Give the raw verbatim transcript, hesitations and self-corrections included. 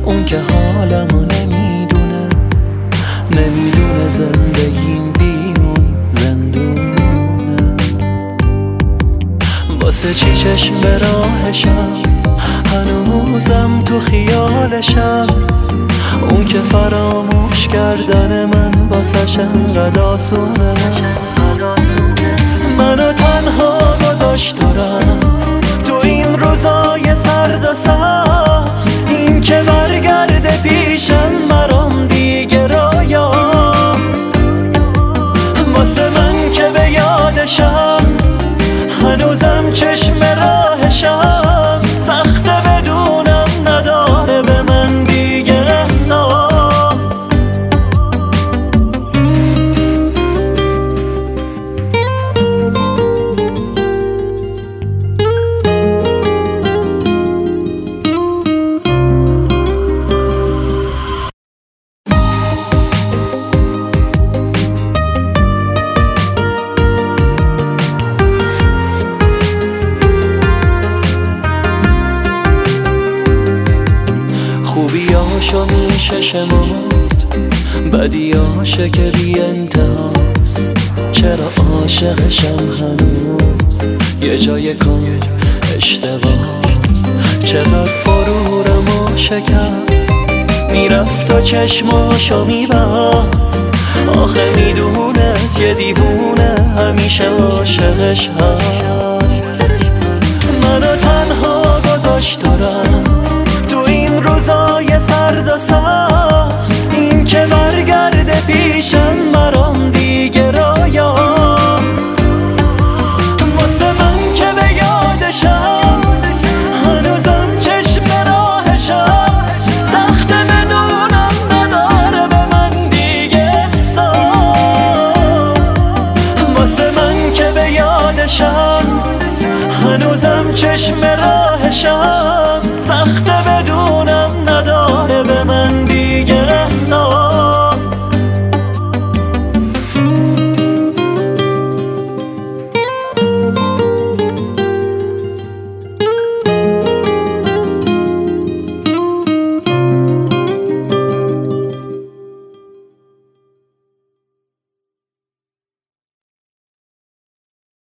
اون که حالمو نمیدونه، نمیدونه زندگیم بی اون زندونه. واسه چی چشم به راهشم، هنوزم تو خیالشم. اون که فراموش کردن من واسش انقدر آسونه. منو تنها گذاشت و رفت تو این روزای سرد و سخت. این که برگرده پیشم برام دیگه رایاست. واسه من که به یادشم، هنوزم چشم راهشم. سخته بدونم نداره به من دیگه احساس. خوبیاشو میشه شمرد، بدیاشه که بی انتهاست. چرا عاشقشم هنوز یه جای کار اشتباهست. چقدر غرورمو شکست، میرفت و چشماشو میبست. آخه میدونست یه دیوونه همیشه عاشقش هست. منو تنها گذاشت و رفت تو این روزای سرد و سرد.